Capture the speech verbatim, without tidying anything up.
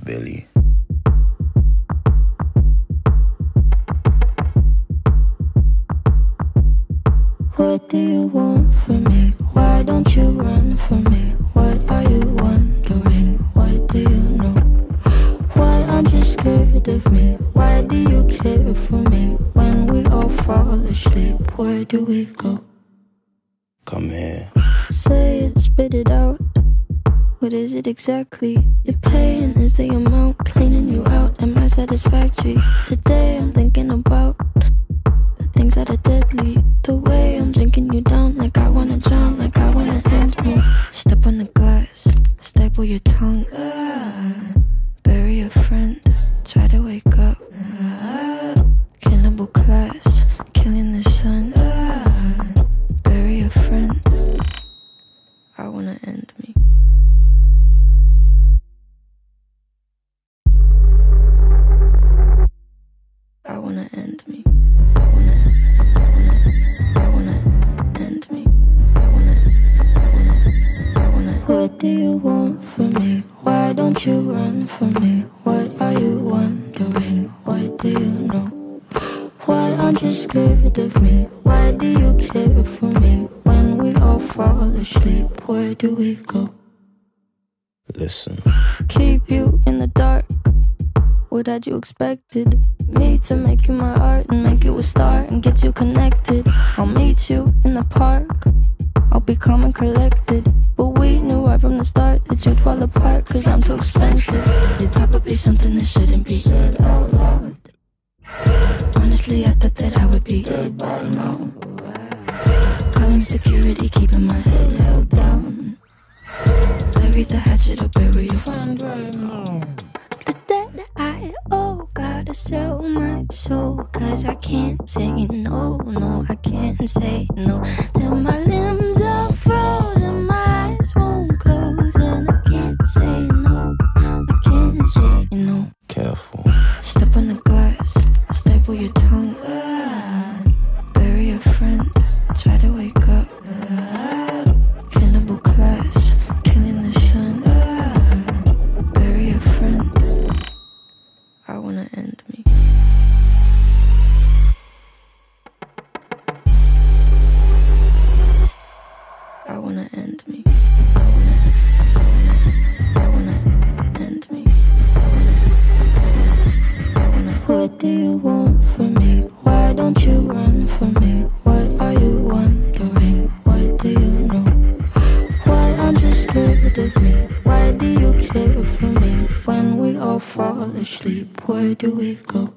Billy. What do you want from me? Why don't you run from me? What are you wondering? What do you know? Why aren't you scared of me? Why do you care for me? When we all fall asleep, where do we go? Come here. Say it, spit it out. What is it exactly? Your pain is the amount cleaning you out. Am I satisfactory? Today I'm thinking about the things that are deadly. The way I'm drinking you down, like I wanna drown, like I wanna end me. Step on the glass, staple your tongue. Ah, bury a friend, try to wake up. Ah, cannibal class, killing the sun. Ah, bury a friend. I wanna end me. I wanna end me. I wanna, I wanna, I wanna end me. I wanna, I wanna, I wanna. What do you want from me? Why don't you run from me? What are you wondering? What do you know? Why aren't you scared of me? Why do you care for me? When we all fall asleep, where do we go? Listen. Keep you in the dark. What had you expected? Me to make you my art and make you a star and get you connected. I'll meet you in the park. I'll be calm and collected. But we knew right from the start that you'd fall apart, cause I'm too expensive. Your talk would be something that shouldn't be said out loud. Honestly, I thought that I would be dead by now. Calling security, keeping my head held down. Bury the hatchet or bury your friend right now. The debt I owe, gotta sell my soul, cause I can't say no, no, I can't say no. Then my limbs are frozen, my eyes won't close, and I can't say no, I can't say no. Careful. Step on the glass, staple your tongue. Ah, bury a friend, try to wake up. Ah, cannibal class, killing the sun. Ah, bury a friend. I wanna end me. I wanna end me. I wanna, I wanna, I wanna end me. I wanna, I wanna. What do you want from me? Why don't you run from me? What are you wondering? What do you know? Why aren't you scared of me? Why do you care for me? When we all fall asleep, where do we go?